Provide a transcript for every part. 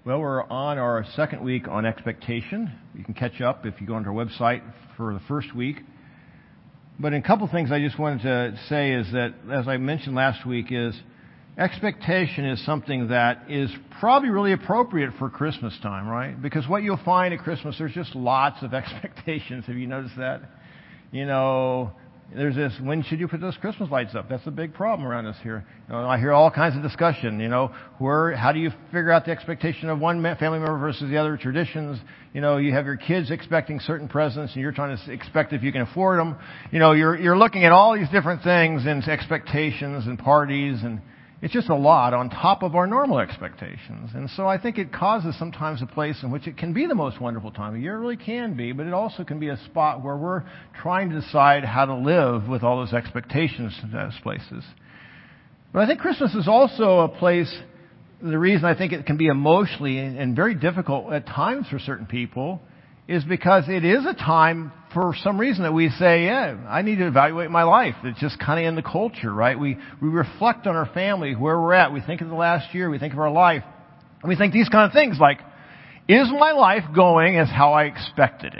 Well, we're on our second week on expectation. You can catch up if you go onto our website for the first week. But a couple things I just wanted to say is that, as I mentioned last week, is expectation is something that is probably really appropriate for Christmas time, right? Because what you'll find at Christmas, there's just lots of expectations. Have you noticed that? You know, there's this, when should you put those Christmas lights up? That's a big problem around us here. You know, I hear all kinds of discussion, how do you figure out the expectation of one family member versus the other, traditions? You know, you have your kids expecting certain presents and you're trying to expect if you can afford them. You know, you're looking at all these different things and expectations and parties, and it's just a lot on top of our normal expectations. And so I think it causes sometimes a place in which it can be the most wonderful time of year. It really can be, but it also can be a spot where we're trying to decide how to live with all those expectations in those places. But I think Christmas is also a place, the reason I think it can be emotionally and very difficult at times for certain people is because it is a time, for some reason, that we say, yeah, I need to evaluate my life. It's just kind of in the culture, right? We reflect on our family, where we're at. We think of the last year. We think of our life. And we think these kind of things like, is my life going as how I expected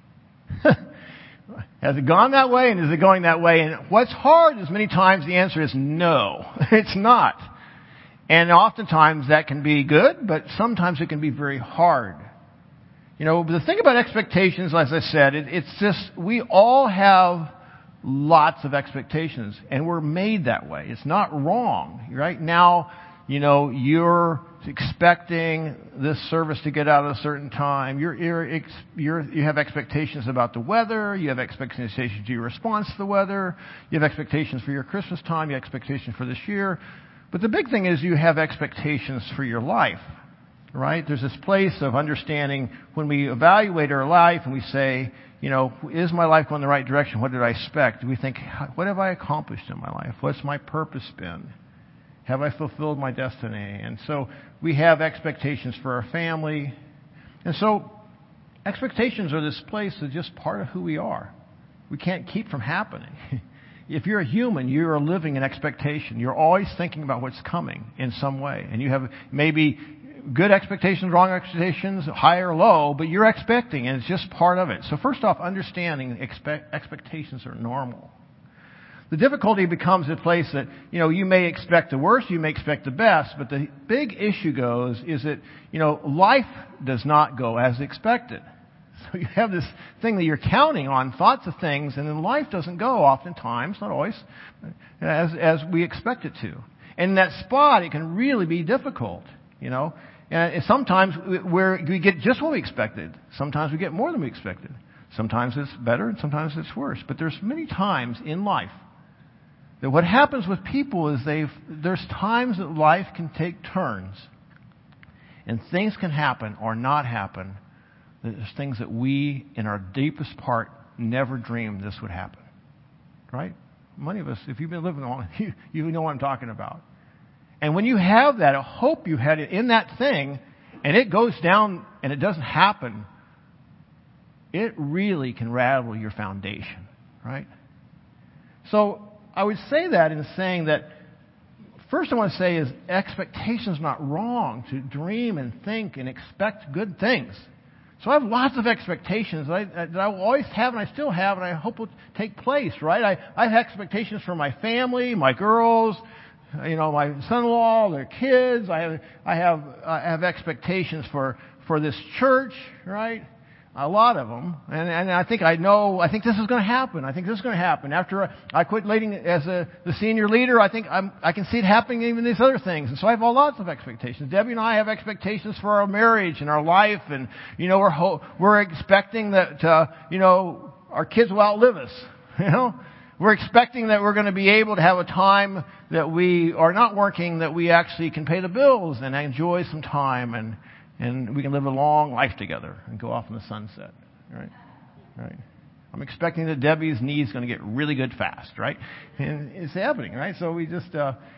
it? Has it gone that way, and is it going that way? And what's hard is many times the answer is no, it's not. And oftentimes that can be good, but sometimes it can be very hard. You know, the thing about expectations, as I said, it's just, we all have lots of expectations, and we're made that way. It's not wrong. Right now, you know, you're expecting this service to get out at a certain time. You have expectations about the weather. You have expectations to your response to the weather. You have expectations for your Christmas time. You have expectations for this year. But the big thing is you have expectations for your life. Right? There's this place of understanding when we evaluate our life and we say, you know, is my life going the right direction? What did I expect? We think, what have I accomplished in my life? What's my purpose been? Have I fulfilled my destiny? And so we have expectations for our family. And so expectations are this place that's just part of who we are. We can't keep from happening. If you're a human, you are living in expectation. You're always thinking about what's coming in some way. And you have maybe good expectations, wrong expectations, high or low, but you're expecting, and it's just part of it. So first off, understanding expectations are normal. The difficulty becomes a place that, you know, you may expect the worst, you may expect the best, but the big issue is that, you know, life does not go as expected. So you have this thing that you're counting on, thoughts of things, and then life doesn't go oftentimes, not always, as we expect it to. And in that spot, it can really be difficult, you know. And sometimes we get just what we expected. Sometimes we get more than we expected. Sometimes it's better and sometimes it's worse. But there's many times in life that what happens with people is there's times that life can take turns. And things can happen or not happen. There's things that we, in our deepest part, never dreamed this would happen. Right? Many of us, if you've been living long, you know what I'm talking about. And when you have that, I hope you had it in that thing, and it goes down and it doesn't happen, it really can rattle your foundation, right? So I would say that in saying that, first I want to say is expectation's not wrong to dream and think and expect good things. So I have lots of expectations that I will always have, and I still have, and I hope will take place, right? I have expectations for my family, my girls, you know, my son-in-law, their kids. I have expectations for this church, right? A lot of them. And I think this is going to happen. I think this is going to happen. After I quit leading as the senior leader, I think I can see it happening even these other things. And so I have lots of expectations. Debbie and I have expectations for our marriage and our life. And, you know, we're expecting that, you know, our kids will outlive us, you know. We're expecting that we're going to be able to have a time that we are not working, that we actually can pay the bills and enjoy some time, and we can live a long life together and go off in the sunset, right? Right. I'm expecting that Debbie's knee is going to get really good fast, right? And it's happening, right? So we just,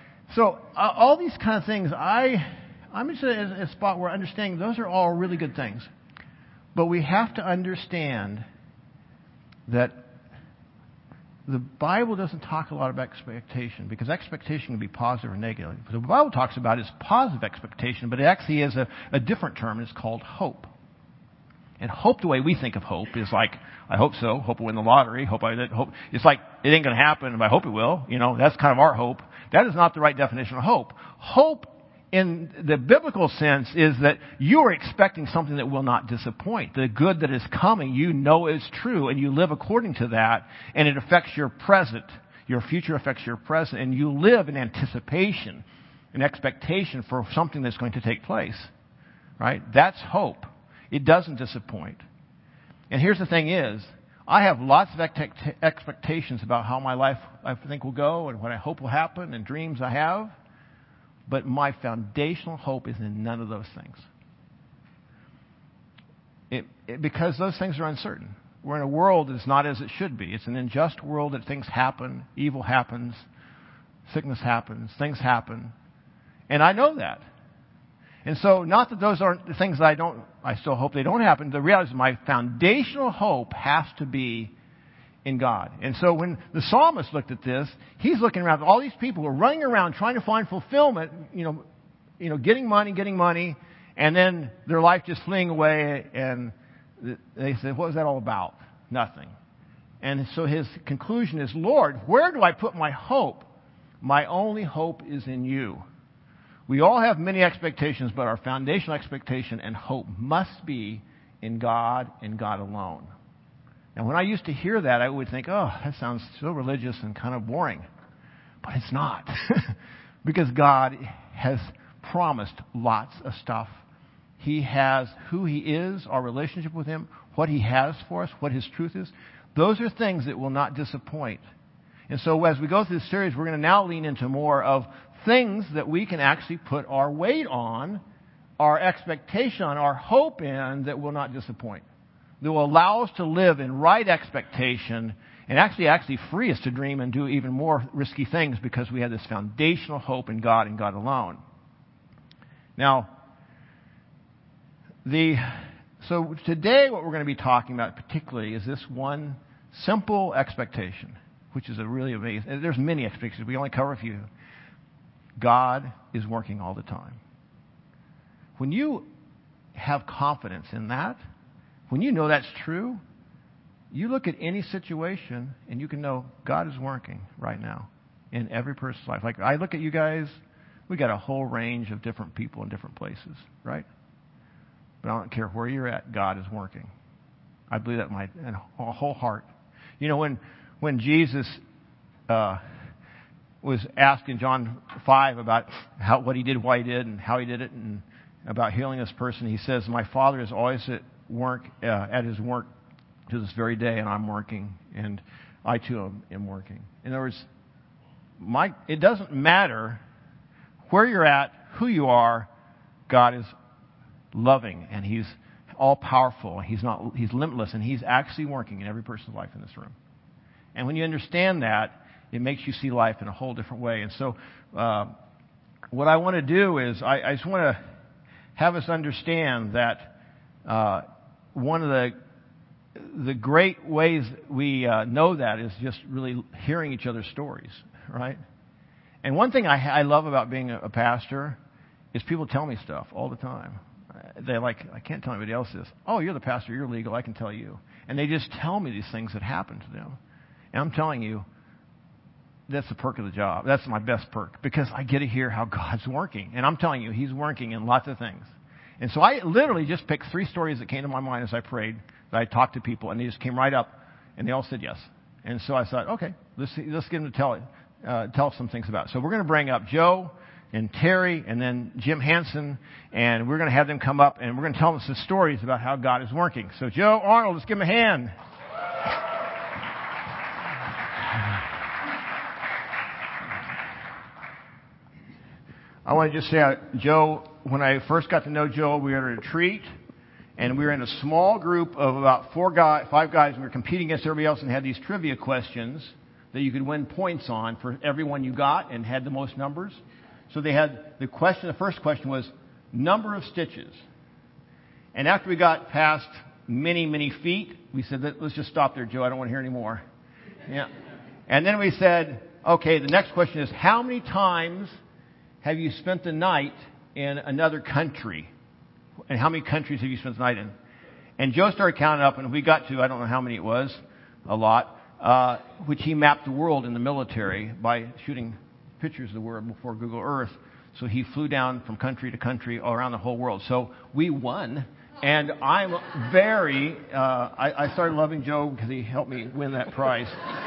all these kind of things, I'm just at a spot where understanding those are all really good things. But we have to understand that the Bible doesn't talk a lot about expectation, because expectation can be positive or negative. What the Bible talks about is positive expectation, but it actually is a different term, and it's called hope. And hope, the way we think of hope, is like, I hope so, hope I win the lottery, hope. It's like, it ain't going to happen, but I hope it will. That's kind of our hope. That is not the right definition of hope. Hope, in the biblical sense, is that you are expecting something that will not disappoint. The good that is coming, is true, and you live according to that, and it affects your present. Your future affects your present, and you live in anticipation, an expectation for something that's going to take place. Right? That's hope. It doesn't disappoint. And here's the thing is, I have lots of expectations about how my life, I think, will go and what I hope will happen and dreams I have. But my foundational hope is in none of those things. Because those things are uncertain. We're in a world that's not as it should be. It's an unjust world that things happen, evil happens, sickness happens, things happen. And I know that. And so, not that those aren't the things that I still hope they don't happen. The reality is my foundational hope has to be in God. And so when the psalmist looked at this, he's looking around at all these people who are running around trying to find fulfillment, getting money, and then their life just fleeing away, and they said, what was that all about? Nothing. And so his conclusion is, Lord, where do I put my hope? My only hope is in you. We all have many expectations, but our foundational expectation and hope must be in God and God alone. And when I used to hear that, I would think, oh, that sounds so religious and kind of boring. But it's not. Because God has promised lots of stuff. He has who He is, our relationship with Him, what He has for us, what His truth is. Those are things that will not disappoint. And so as we go through this series, we're going to now lean into more of things that we can actually put our weight on, our expectation on, our hope in, that will not disappoint. That will allow us to live in right expectation and actually free us to dream and do even more risky things, because we have this foundational hope in God and God alone. Now, so today what we're going to be talking about particularly is this one simple expectation, which is a really amazing. There's many expectations. We only cover a few. God is working all the time. When you have confidence in that, when you know that's true, you look at any situation and you can know God is working right now in every person's life. Like I look at you guys, we got a whole range of different people in different places, right? But I don't care where you're at, God is working. I believe that in my whole heart. When Jesus was asked in John 5 about what He did, why He did, and how He did it, and about healing this person, He says, my Father is always at work, at His work to this very day, and I'm working, and I too am working. In other words, it doesn't matter where you're at, who you are, God is loving, and He's all-powerful. He's limitless, and He's actually working in every person's life in this room. And when you understand that, it makes you see life in a whole different way. And so what I want to do is I just want to have us understand that one of the great ways we know that is just really hearing each other's stories, right? And one thing I love about being a pastor is people tell me stuff all the time. They're like, I can't tell anybody else this. Oh, you're the pastor, you're legal, I can tell you. And they just tell me these things that happen to them. And I'm telling you, that's the perk of the job. That's my best perk, because I get to hear how God's working. And I'm telling you, He's working in lots of things. And so I literally just picked 3 stories that came to my mind as I prayed, that I talked to people, and they just came right up, and they all said yes. And so I thought, okay, let's get them to tell some things about it. So we're going to bring up Joe and Terry and then Jim Hansen, and we're going to have them come up, and we're going to tell them some stories about how God is working. So Joe, Arnold, let's give them a hand. I want to just say, Joe, when I first got to know Joe, we were at a retreat, and we were in a small group of about 5 guys, and we were competing against everybody else and had these trivia questions that you could win points on for everyone you got and had the most numbers. So they had the first question was number of stitches. And after we got past many, many feet, we said, let's just stop there, Joe. I don't want to hear any more. Yeah. And then we said, okay, the next question is, how many times have you spent the night in another country? And how many countries have you spent the night in? And Joe started counting up, and we got to, I don't know how many it was, a lot, which he mapped the world in the military by shooting pictures of the world before Google Earth. So he flew down from country to country all around the whole world. So we won. And I'm very, I started loving Joe because he helped me win that prize.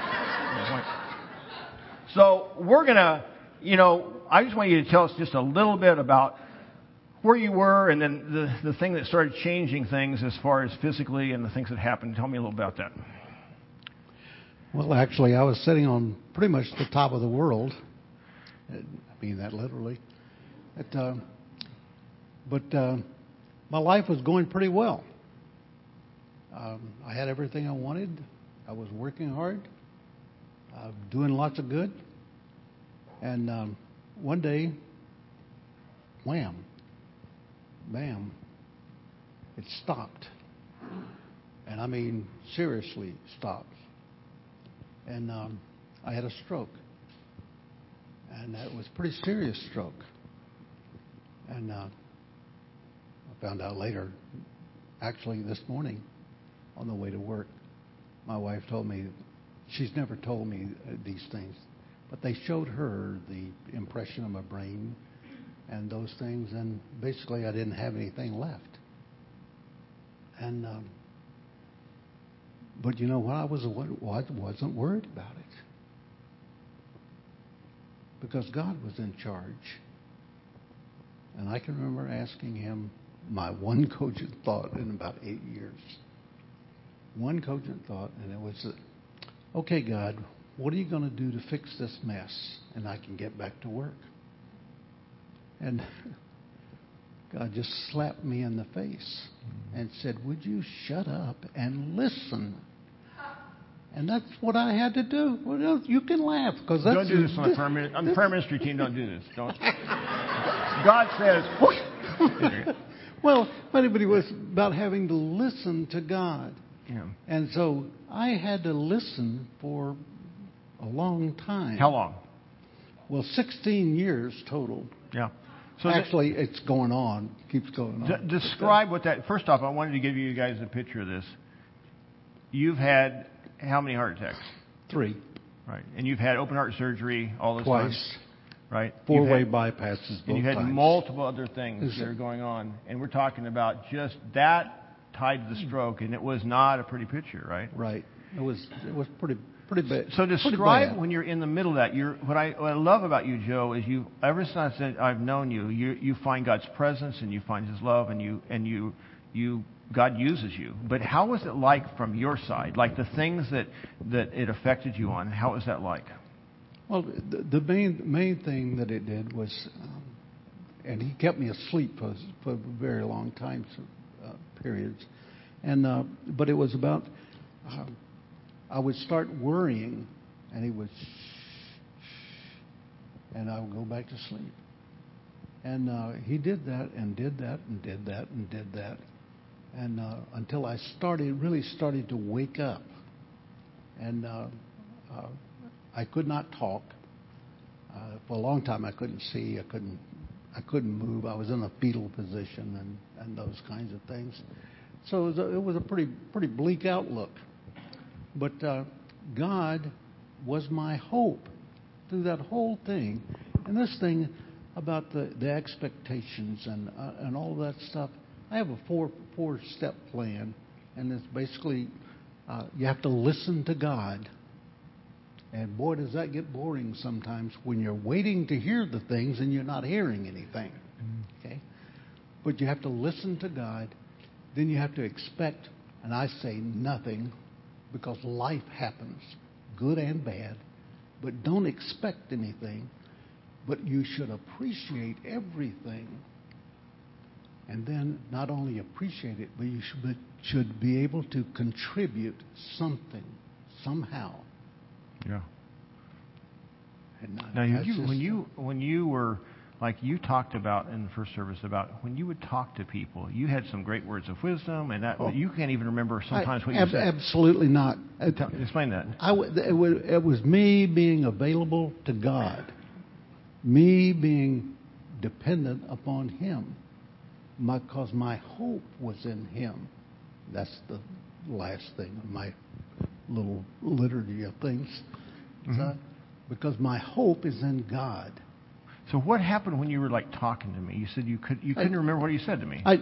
So we're going to, I just want you to tell us just a little bit about where you were and then the thing that started changing things as far as physically and the things that happened. Tell me a little about that. Well, actually, I was sitting on pretty much the top of the world. I mean that literally. But my life was going pretty well. I had everything I wanted. I was working hard, doing lots of good. And one day, wham, bam, it stopped. And I mean, seriously stopped. And I had a stroke. And that was a pretty serious stroke. And I found out later, actually this morning, on the way to work, my wife told me, she's never told me these things, but they showed her the impression of my brain and those things, and basically I didn't have anything left. And but you know what? I wasn't worried about it, because God was in charge. And I can remember asking him my one cogent thought in about 8 years. One cogent thought, and it was, okay, God, what are you going to do to fix this mess and I can get back to work? And God just slapped me in the face and said, would you shut up and listen? And that's what I had to do. Well, you can laugh, because that's... Don't do this on the prayer ministry team. Don't do this. Don't. God says... Well, but it was about having to listen to God. Yeah. And so I had to listen for a long time. How long? Well, 16 years total. Yeah. So actually, it's going on. Keeps going on. Describe what that... First off, I wanted to give you guys a picture of this. You've had how many heart attacks? 3. Right. And you've had open heart surgery all this Twice. time. Right. 4-way bypasses both And you've had times. multiple other things that are going on. And we're talking about just that tied to the stroke, and it was not a pretty picture, right? Right. It was pretty bad. So describe when you're in the middle of that. What I love about you, Joe, is you, ever since I've known you, you find God's presence and you find His love, and God uses you. But how was it like from your side? Like the things that it affected you on, how was that like? Well, the main thing that it did was, and he kept me asleep for a very long time, periods. And but it was about, I would start worrying, and he would, and I would go back to sleep. And he did that and did that and did that and did that, and until I really started to wake up, and I could not talk. For a long time, I couldn't see. I couldn't move. I was in a fetal position and those kinds of things. So it was a pretty bleak outlook. But God was my hope through that whole thing. And this thing about the expectations and all that stuff, I have a four-step plan, and it's basically you have to listen to God. And boy, does that get boring sometimes when you're waiting to hear the things and you're not hearing anything. Okay? But you have to listen to God. Then you have to expect, and I say nothing, because life happens, good and bad. But don't expect anything. But you should appreciate everything. And then not only appreciate it, but you should be able to contribute something, somehow. Yeah. And Now, when you were like you talked about in the first service about when you would talk to people, you had some great words of wisdom, and that you can't even remember sometimes what you said. Absolutely not. Explain that. It was me being available to God, me being dependent upon Him, because my hope was in Him. That's the last thing of my little liturgy of things. So, because my hope is in God. So what happened when you were like talking to me? You said you couldn't remember what you said to me.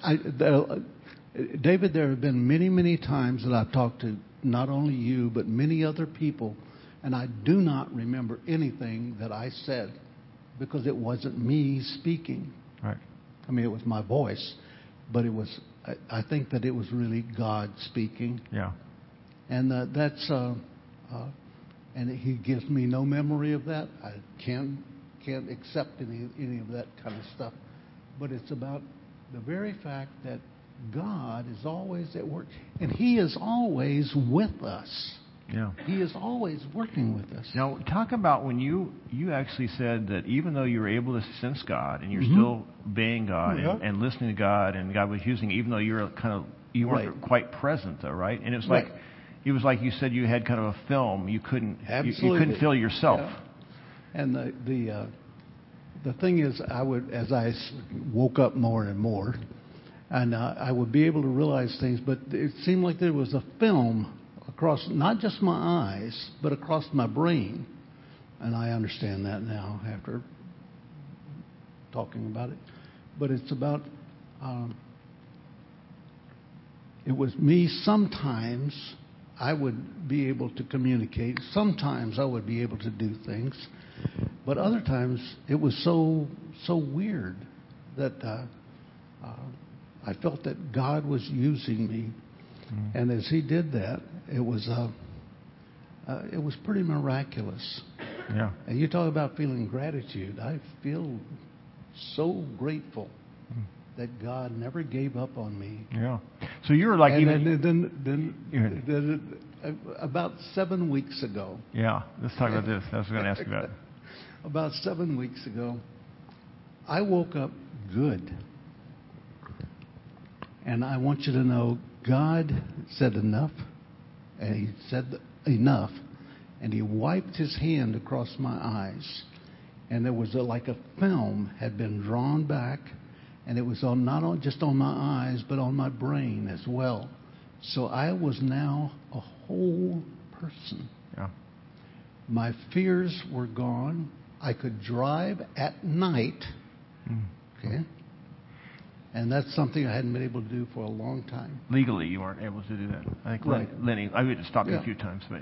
David, there have been many, many times that I've talked to not only you but many other people, and I do not remember anything that I said because it wasn't me speaking. Right. I mean, it was my voice, but it was. I think that it was really God speaking. Yeah. And that's. And He gives me no memory of that. I can't accept any of that kind of stuff. But it's about the very fact that God is always at work, and He is always with us. Yeah. He is always working with us. Now, talk about when you actually said that even though you were able to sense God and you're still obeying God and listening to God, and God was using it, even though you weren't quite present, though, right? And it was like it was like you said you had kind of a film. You couldn't feel yourself. Yeah. And the thing is, as I woke up more and more, and I would be able to realize things, but it seemed like there was a film across not just my eyes, but across my brain. And I understand that now after talking about it. But it's about, it was me. Sometimes I would be able to communicate. Sometimes I would be able to do things. But other times it was so weird that I felt that God was using me. And as He did that, it was pretty miraculous. Yeah. And you talk about feeling gratitude. I feel so grateful that God never gave up on me. Yeah. So you were like, then about 7 weeks ago. Yeah. Let's talk about this. I was going to ask you about it. About 7 weeks ago, I woke up good. And I want you to know, God said enough, and He said enough, and He wiped His hand across my eyes, and there was like a film had been drawn back, and it was not just on my eyes, but on my brain as well. So I was now a whole person. Yeah. My fears were gone. I could drive at night. Okay. And that's something I hadn't been able to do for a long time. Legally, you weren't able to do that. I think Lenny, I would have stopped you a few times, but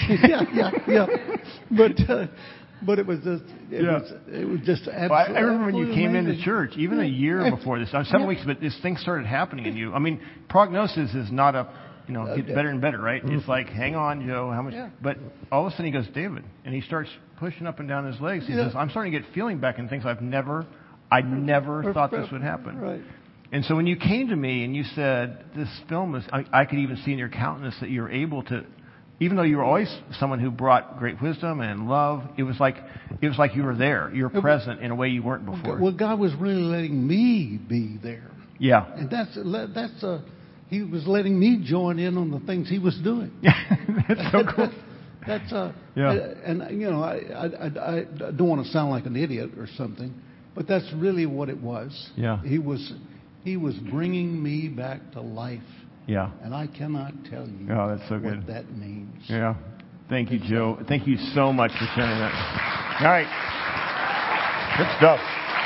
But it was just, it was just absolutely. Well, I remember when you came amazing. into church, even a year before this, 7 weeks, but this thing started happening in you. I mean, prognosis is not gets better and better, right? It's like, hang on, Joe, how much? Yeah. But all of a sudden he goes, David, and he starts pushing up and down his legs. He says, I'm starting to get feeling back in things I never thought this would happen. Right. And so when you came to me and you said, this film is, I could even see in your countenance that you were able to, even though you were always someone who brought great wisdom and love, it was like you were there. You were present in a way you weren't before. Well, God was really letting me be there. Yeah. And He was letting me join in on the things He was doing. That's so cool. And I don't want to sound like an idiot or something, but that's really what it was. Yeah. He was bringing me back to life. Yeah. And I cannot tell you that's so good. what that means. Yeah. Thank you, Joe. Thank you so much for sharing that. All right. Good stuff.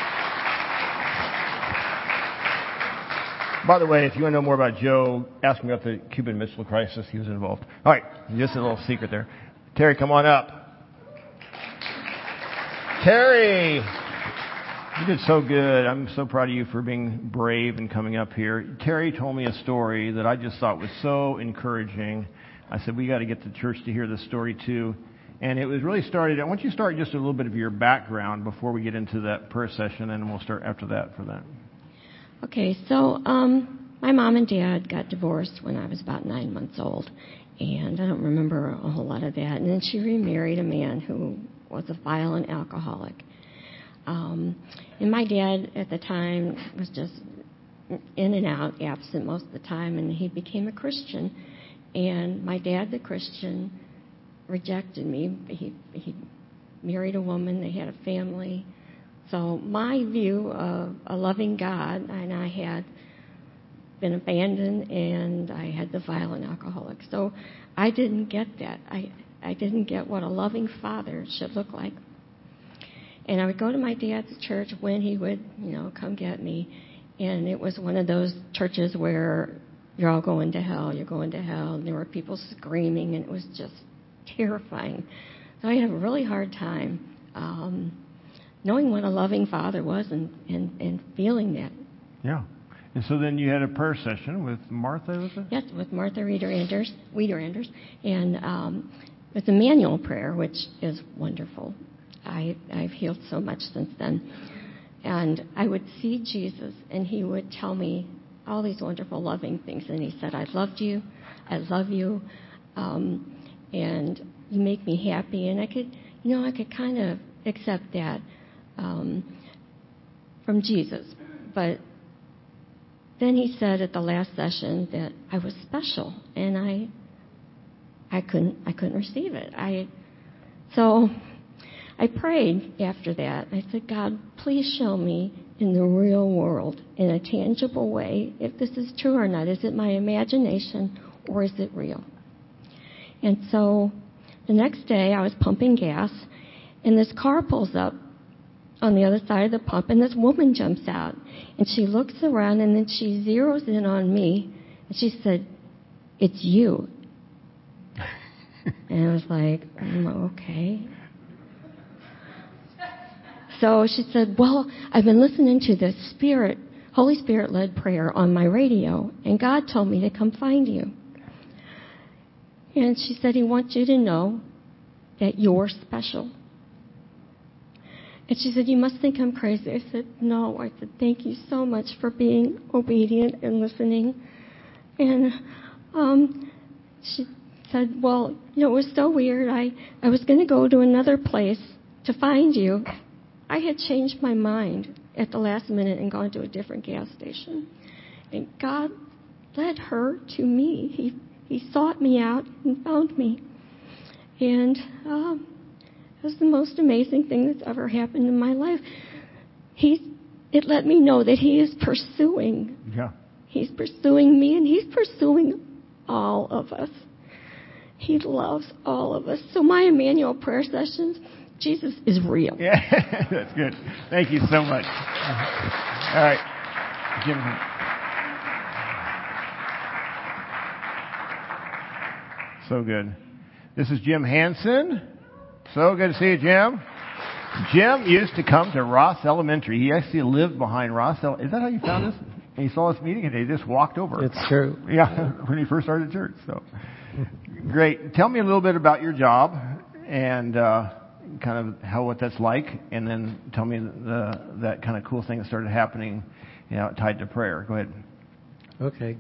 By the way, if you want to know more about Joe, ask me about the Cuban Missile Crisis. He was involved. All right. Just a little secret there. Terry, come on up. Terry! You did so good. I'm so proud of you for being brave and coming up here. Terry told me a story that I just thought was so encouraging. I said, we got to get the church to hear this story too. And it was really started, I want you to start just a little bit of your background before we get into that prayer session, and we'll start after that for that. Okay, so my mom and dad got divorced when I was about 9 months old. And I don't remember a whole lot of that. And then she remarried a man who was a violent alcoholic. And my dad at the time was just in and out, absent most of the time, and he became a Christian. And my dad, the Christian, rejected me. He married a woman. They had a family. So my view of a loving God, and I had been abandoned, and I had the violent alcoholic. So I didn't get that. I didn't get what a loving father should look like. And I would go to my dad's church when he would, come get me. And it was one of those churches where you're all going to hell, you're going to hell. And there were people screaming, and it was just terrifying. So I had a really hard time knowing what a loving father was and feeling that. Yeah. And so then you had a prayer session with Martha, was it? Yes, with Martha Wieder-Anders. And it's a manual prayer, which is wonderful. I've healed so much since then. And I would see Jesus, and he would tell me all these wonderful, loving things. And he said, I loved you, I love you, and you make me happy. And I could kind of accept that from Jesus. But then he said at the last session that I was special, and I couldn't receive it. So I prayed after that. I said, God, please show me in the real world, in a tangible way, if this is true or not. Is it my imagination or is it real? And so the next day I was pumping gas, and this car pulls up on the other side of the pump, and this woman jumps out. And she looks around, and then she zeroes in on me, and she said, it's you. And I was like, okay. So she said, well, I've been listening to this Holy Spirit-led prayer on my radio, and God told me to come find you. And she said, he wants you to know that you're special. And she said, you must think I'm crazy. I said, no. I said, thank you so much for being obedient and listening. And she said, well, it was so weird. I was going to go to another place to find you. I had changed my mind at the last minute and gone to a different gas station. And God led her to me. He sought me out and found me. And it was the most amazing thing that's ever happened in my life. It let me know that he is pursuing. Yeah. He's pursuing me, and he's pursuing all of us. He loves all of us. So my Emmanuel prayer sessions, Jesus is real. Yeah, that's good. Thank you so much. All right. Jim. So good. This is Jim Hansen. So good to see you, Jim. Jim used to come to Ross Elementary. He actually lived behind Ross. Is that how you found us? And he saw us meeting, and he just walked over. It's true. Yeah, when he first started church. So great. Tell me a little bit about your job and kind of what that's like, and then tell me that kind of cool thing that started happening, tied to prayer. Go ahead. Okay.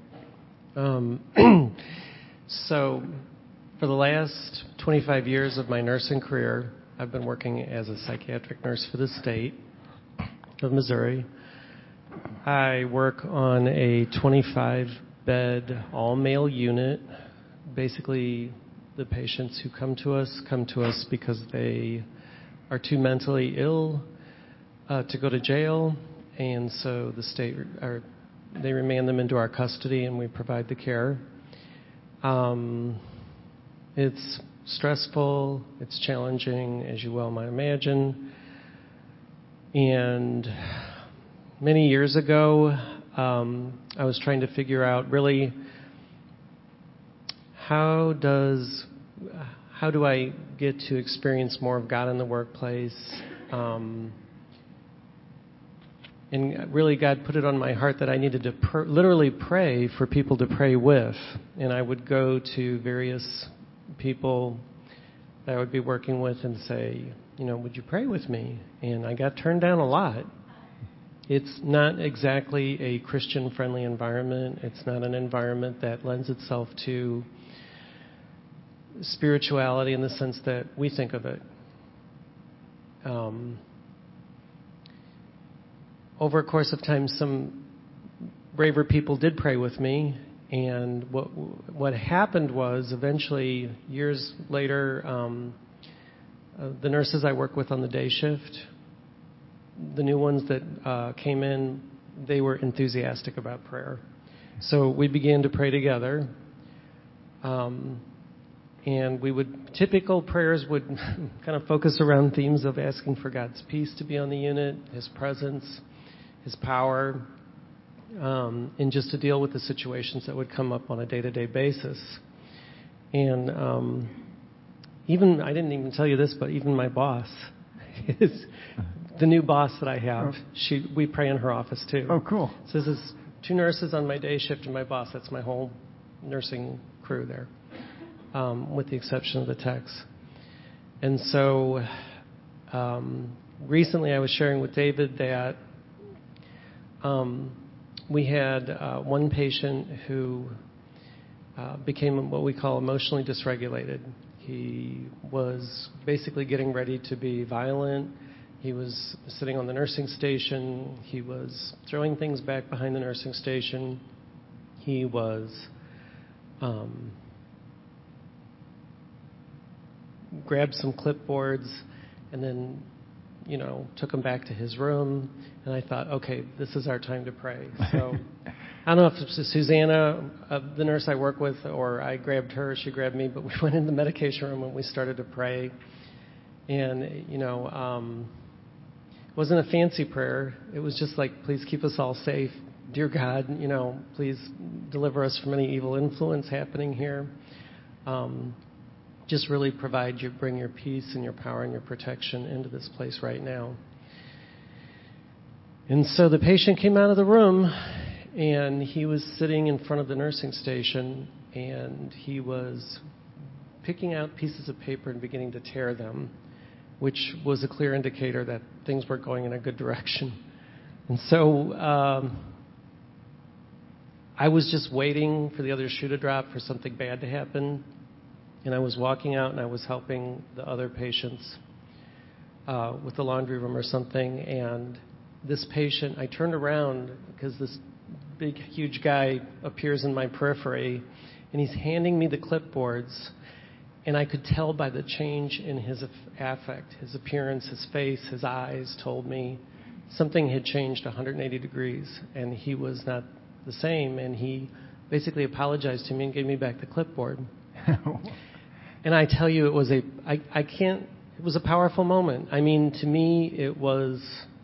So for the last 25 years of my nursing career, I've been working as a psychiatric nurse for the state of Missouri. I work on a 25-bed all-male unit. Basically, the patients who come to us because they are too mentally ill to go to jail, and so the state they remand them into our custody, and we provide the care. It's stressful, it's challenging, as you well might imagine. And many years ago, I was trying to figure out really how do I get to experience more of God in the workplace? And really, God put it on my heart that I needed to literally pray for people to pray with. And I would go to various people that I would be working with and say, would you pray with me? And I got turned down a lot. It's not exactly a Christian-friendly environment. It's not an environment that lends itself to spirituality in the sense that we think of it. over a course of time, some braver people did pray with me. And what happened was, eventually, years later, the nurses I work with on the day shift, the new ones that came in, they were enthusiastic about prayer. So we began to pray together. And typical prayers would kind of focus around themes of asking for God's peace to be on the unit, His presence, His power, and just to deal with the situations that would come up on a day-to-day basis. And I didn't even tell you this, but even my boss, the new boss that I have, we pray in her office too. Oh, cool. So this is 2 nurses on my day shift and my boss. That's my whole nursing crew there, with the exception of the techs. And so recently I was sharing with David that we had one patient who became what we call emotionally dysregulated. He was basically getting ready to be violent. He was sitting on the nursing station. He was throwing things back behind the nursing station. He was grabbed some clipboards and then, took them back to his room. And I thought, okay, this is our time to pray. So I don't know if it was Susanna, the nurse I work with, or I grabbed her, she grabbed me, but we went in the medication room and we started to pray. And, it wasn't a fancy prayer. It was just like, please keep us all safe. Dear God, please deliver us from any evil influence happening here. Just really bring your peace and your power and your protection into this place right now. And so the patient came out of the room, and he was sitting in front of the nursing station, and he was picking out pieces of paper and beginning to tear them, which was a clear indicator that things were going in a good direction. And so I was just waiting for the other shoe to drop, for something bad to happen. And I was walking out and I was helping the other patients with the laundry room or something. And this patient, I turned around because this big, huge guy appears in my periphery, and he's handing me the clipboards. And I could tell by the change in his affect, his appearance, his face, his eyes told me something had changed 180 degrees, and he was not the same. And he basically apologized to me and gave me back the clipboard. And I tell you, it was it was a powerful moment. I mean, to me, it was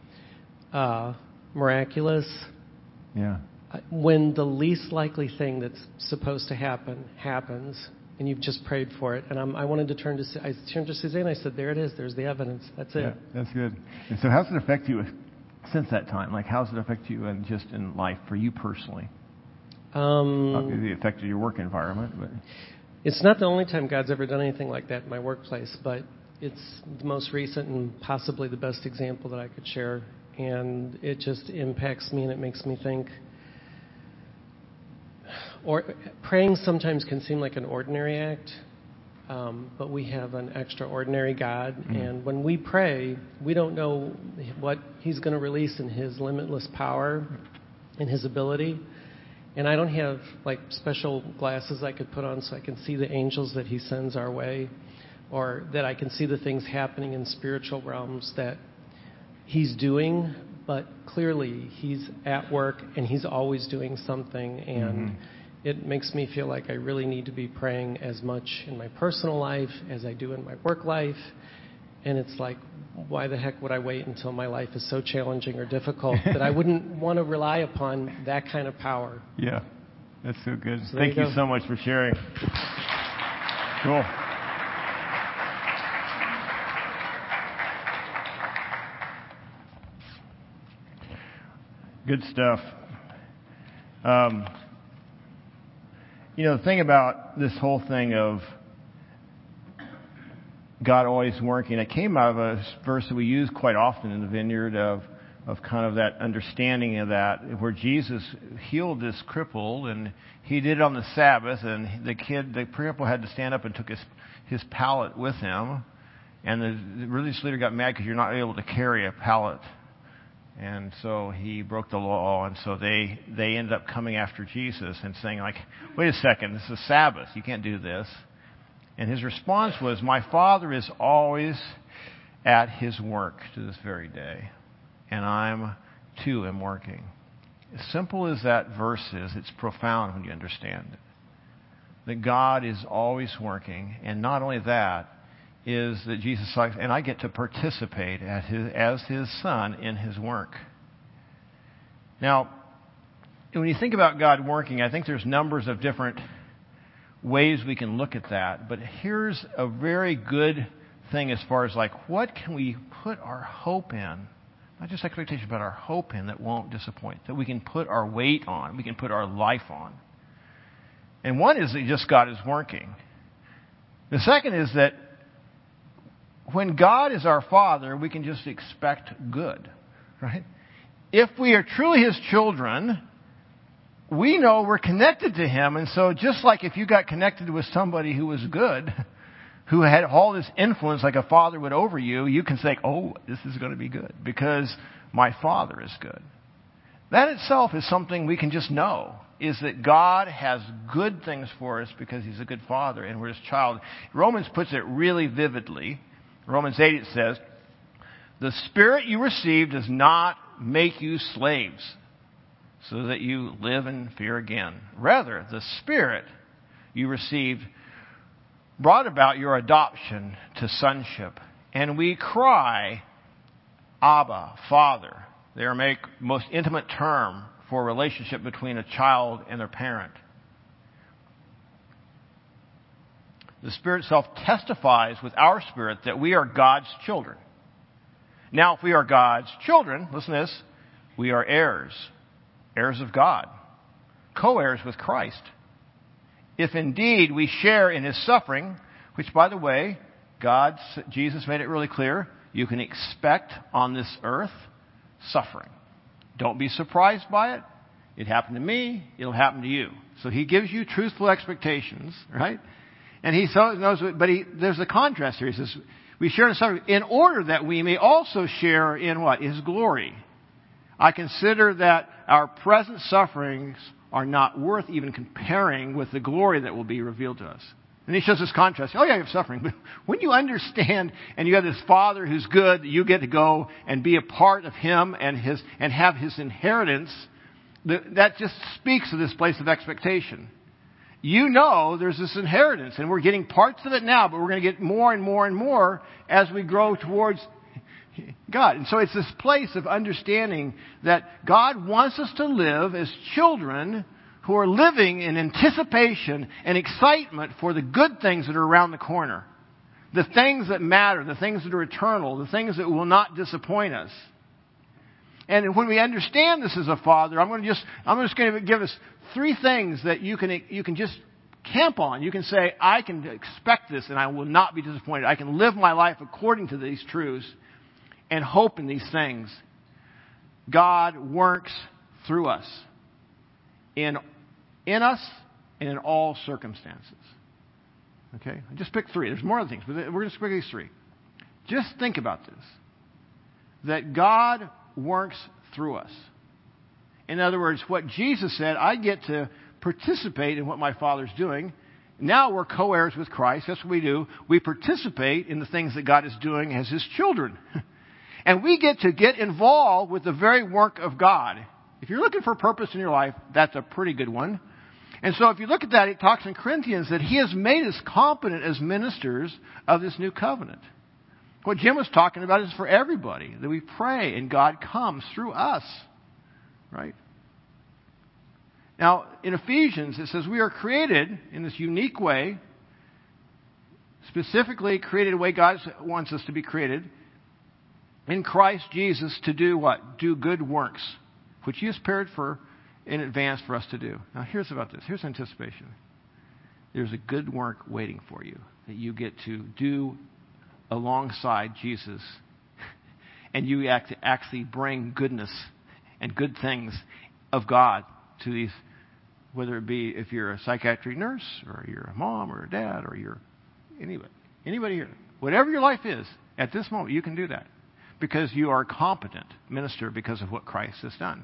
miraculous. Yeah. When the least likely thing that's supposed to happen happens, and you've just prayed for it. And I wanted to I turned to Suzanne. I said, "There it is. There's the evidence. That's it." Yeah, that's good. And so, how's it affect you since that time? Like, how's it affect you and just in life for you personally? Obviously, it affected your work environment, but. It's not the only time God's ever done anything like that in my workplace, but it's the most recent and possibly the best example that I could share. And it just impacts me, and it makes me think. Or praying sometimes can seem like an ordinary act, but we have an extraordinary God. Mm-hmm. And when we pray, we don't know what He's going to release in His limitless power and His ability. And I don't have special glasses I could put on so I can see the angels that He sends our way, or that I can see the things happening in spiritual realms that He's doing, but clearly He's at work and He's always doing something. And it makes me feel like I really need to be praying as much in my personal life as I do in my work life. And it's like, why the heck would I wait until my life is so challenging or difficult that I wouldn't want to rely upon that kind of power? Yeah, that's so good. So Thank you so much for sharing. Cool. Good stuff. The thing about this whole thing of God always working, it came out of a verse that we use quite often in the Vineyard of kind of that understanding of that, where Jesus healed this cripple, and He did it on the the cripple had to stand up and took his pallet with him, and the religious leader got mad because you're not able to carry a pallet. And so he broke the law, and so they ended up coming after Jesus and saying, like, wait a second, this is Sabbath. You can't do this. And his response was, my Father is always at his work to this very day, and I'm, too, am working. As simple as that verse is, it's profound when you understand it. That God is always working, and not only that, is that Jesus says, and I get to participate as his son in his work. Now, when you think about God working, I think there's numbers of different ways we can look at that. But here's a very good thing as far as like, what can we put our hope in? Not just expectation, but our hope in that won't disappoint, that we can put our weight on, we can put our life on. And one is that just God is working. The second is that when God is our Father, we can just expect good, right? If we are truly his children, we know we're connected to him. And so just like if you got connected with somebody who was good, who had all this influence like a father would over you, you can say, oh, this is going to be good because my Father is good. That itself is something we can just know, is that God has good things for us because he's a good Father and we're his child. Romans puts it really vividly. Romans 8, it says, the Spirit you received does not make you slaves so that you live in fear again. Rather, the Spirit you received brought about your adoption to sonship. And we cry, Abba, Father. They are a most intimate term for a relationship between a child and their parent. The Spirit itself testifies with our spirit that we are God's children. Now, if we are God's children, listen to this, we are heirs, heirs of God, co-heirs with Christ. If indeed we share in his suffering, which, by the way, Jesus made it really clear, you can expect on this earth suffering. Don't be surprised by it. It happened to me. It'll happen to you. So he gives you truthful expectations, right? And he knows, but there's a contrast here. He says, we share in suffering in order that we may also share in what? His glory. I consider that our present sufferings are not worth even comparing with the glory that will be revealed to us. And he shows this contrast. Oh yeah, you have suffering. But when you understand and you have this Father who's good, that you get to go and be a part of him and have his inheritance, that just speaks of this place of expectation. You know there's this inheritance, and we're getting parts of it now, but we're going to get more and more and more as we grow towards God. And so it's this place of understanding that God wants us to live as children who are living in anticipation and excitement for the good things that are around the corner. The things that matter, the things that are eternal, the things that will not disappoint us. And when we understand this as a father, I'm just going to give us 3 things that you can just camp on. You can say, I can expect this and I will not be disappointed. I can live my life according to these truths and hope in these things. God works through us in us and in all circumstances. Okay? I just picked 3. There's more other things, but we're just picking these 3. Just think about this. That God works through us. In other words, what Jesus said, I get to participate in what my Father's doing. Now we're co-heirs with Christ. That's what we do. We participate in the things that God is doing as his children. And we get to get involved with the very work of God. If you're looking for a purpose in your life, that's a pretty good one. And so if you look at that, it talks in Corinthians that he has made us competent as ministers of this new covenant. What Jim was talking about is for everybody, that we pray and God comes through us. Right? Now, in Ephesians, it says we are created in this unique way, specifically created the way God wants us to be created, in Christ Jesus to do what? Do good works, which he has prepared for in advance for us to do. Now, here's about this. Here's anticipation. There's a good work waiting for you that you get to do alongside Jesus. And you actually bring goodness and good things of God to these, whether it be if you're a psychiatric nurse or you're a mom or a dad or you're anybody here. Whatever your life is, at this moment, you can do that. because you are a competent minister because of what Christ has done.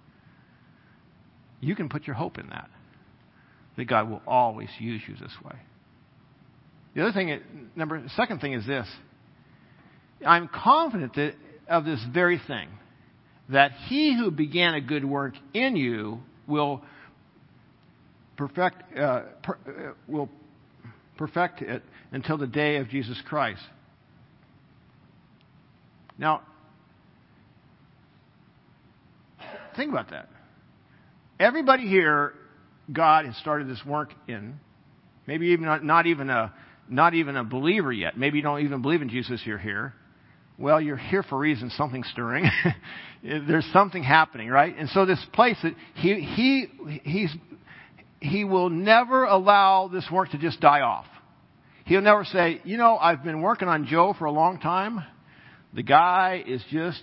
You can put your hope in that God will always use you this way. The other thing, second thing is this. I'm confident that of this very thing, that he who began a good work in you will perfect it until the day of Jesus Christ. Now, think about that. Everybody here, God has started this work in. Maybe even not even a believer yet. Maybe you don't even believe in Jesus. You're here. Well, you're here for a reason. Something's stirring. There's something happening, right? And so this place that he will never allow this work to just die off. He'll never say, I've been working on Joe for a long time. The guy is just,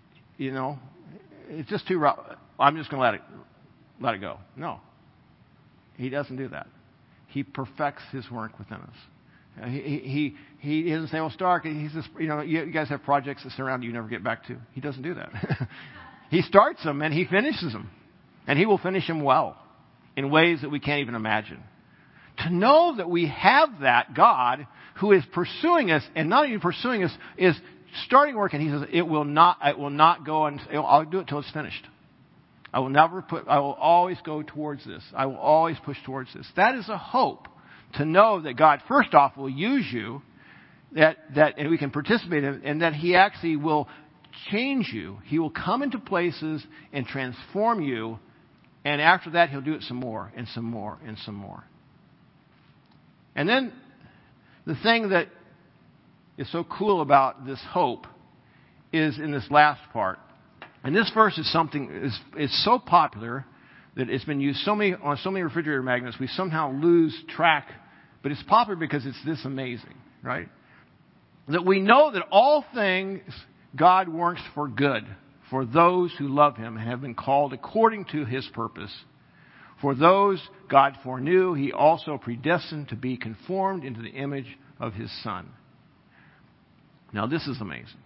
it's just too rough. I'm just going to let it go. No. He doesn't do that. He perfects his work within us. He doesn't say, well, Stark, he's just, you guys have projects that surround you never get back to. He doesn't do that. He starts them and he finishes them. And he will finish them well in ways that we can't even imagine. To know that we have that God who is pursuing us, and not even pursuing us, is starting work, and he says, it will not go, and I'll do it till it's finished. I will always go towards this. I will always push towards this. That is a hope. To know that God, first off, will use you, and we can participate in, and that he actually will change you. He will come into places and transform you, and after that, he'll do it some more, and some more, and some more. And then, the thing that is so cool about this hope is in this last part. And this verse is something is so popular that it's been used on so many refrigerator magnets, we somehow lose track. But it's popular because it's this amazing, right? That we know that all things God works for good for those who love him and have been called according to his purpose. For those God foreknew, he also predestined to be conformed into the image of his Son. Now this is amazing.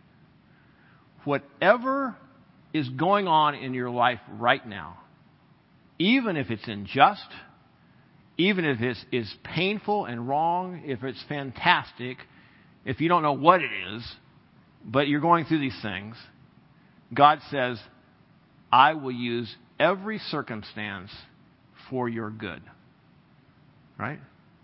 Whatever is going on in your life right now, even if it's unjust, even if it is painful and wrong, if it's fantastic, if you don't know what it is, but you're going through these things, God says, I will use every circumstance for your good. Right?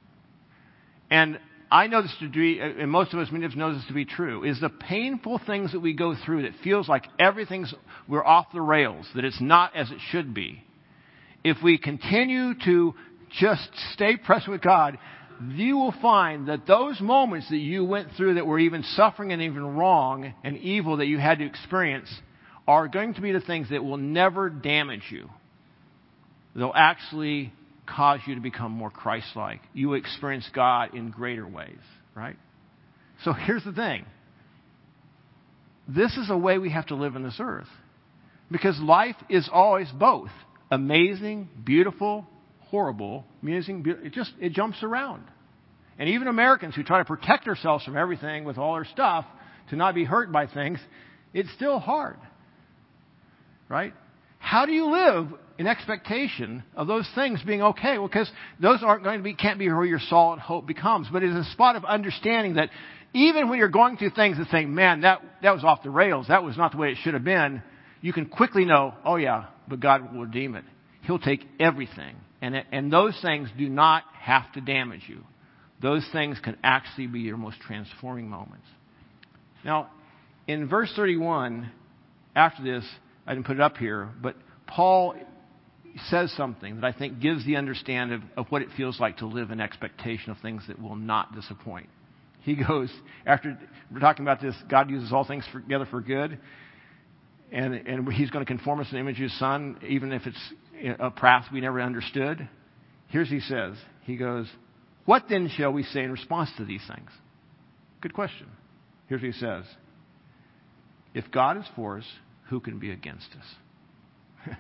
And I know this to be, and most of us know this to be true, is the painful things that we go through that feels like we're off the rails, that it's not as it should be. If we continue to just stay pressed with God, you will find that those moments that you went through that were even suffering and even wrong and evil that you had to experience are going to be the things that will never damage you. They'll actually cause you to become more Christ-like. You will experience God in greater ways, right? So here's the thing. This is a way we have to live on this earth. Because life is always both amazing, beautiful, horrible, amusing, it jumps around. And even Americans who try to protect ourselves from everything with all our stuff to not be hurt by things, it's still hard. Right? How do you live in expectation of those things being okay? Well, because those can't be where your solid hope becomes. But it's a spot of understanding that even when you're going through things and saying, man, that was off the rails, that was not the way it should have been, you can quickly know, oh yeah, but God will redeem it. He'll take everything. And those things do not have to damage you. Those things can actually be your most transforming moments. Now, in verse 31, after this, I didn't put it up here, but Paul says something that I think gives the understanding of what it feels like to live in expectation of things that will not disappoint. He goes, after we're talking about this, God uses all things together for good, and he's going to conform us to the image of his Son, even if it's a path we never understood. Here's what he says. He goes, what then shall we say in response to these things? Good question. Here's what he says. If God is for us, who can be against us?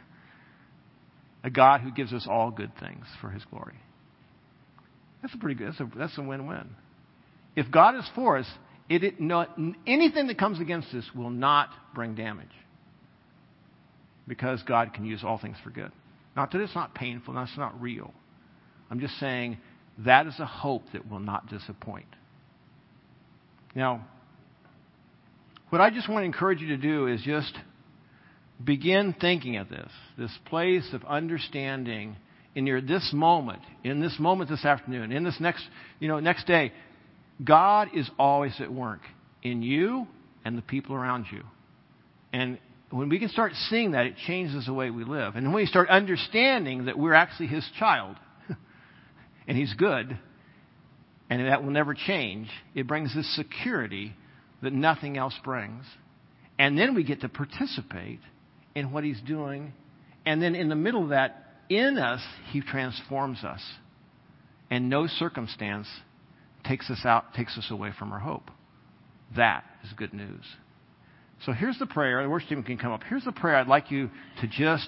A God who gives us all good things for his glory. That's a pretty good, that's a win-win. If God is for us, anything that comes against us will not bring damage. Because God can use all things for good. Not that it's not painful, that's not real. I'm just saying that is a hope that will not disappoint. Now, what I just want to encourage you to do is just begin thinking of this place of understanding in this moment this afternoon, in this next day. God is always at work in you and the people around you. And when we can start seeing that, it changes the way we live. And when we start understanding that we're actually His child, and He's good, and that will never change, it brings this security that nothing else brings. And then we get to participate in what He's doing. And then in the middle of that, in us, He transforms us. And no circumstance takes us away from our hope. That is good news. So here's the prayer. The worship team can come up. Here's the prayer I'd like you to just,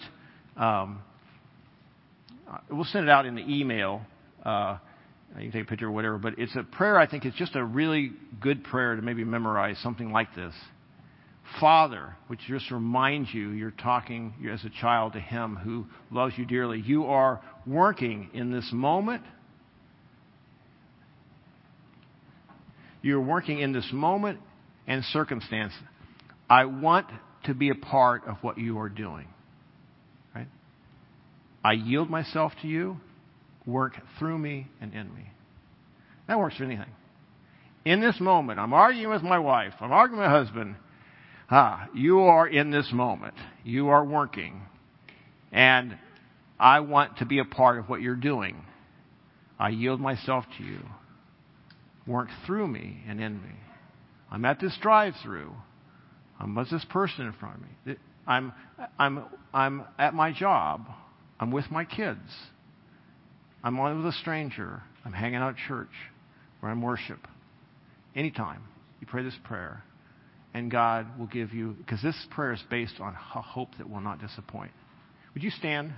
we'll send it out in the email. You can take a picture or whatever, but it's a prayer. I think it's just a really good prayer to maybe memorize, something like this. Father, which just reminds you you're talking as a child to Him who loves you dearly. You are working in this moment. You're working in this moment and circumstance. I want to be a part of what you are doing. Right? I yield myself to you. Work through me and in me. That works for anything. In this moment, I'm arguing with my wife. I'm arguing with my husband. You are in this moment. You are working. And I want to be a part of what you're doing. I yield myself to you. Work through me and in me. I'm at this drive-through. I'm with this person in front of me. I'm at my job. I'm with my kids. I'm with a stranger. I'm hanging out at church where I'm worship. Anytime you pray this prayer, and God will give you, because this prayer is based on a hope that will not disappoint. Would you stand?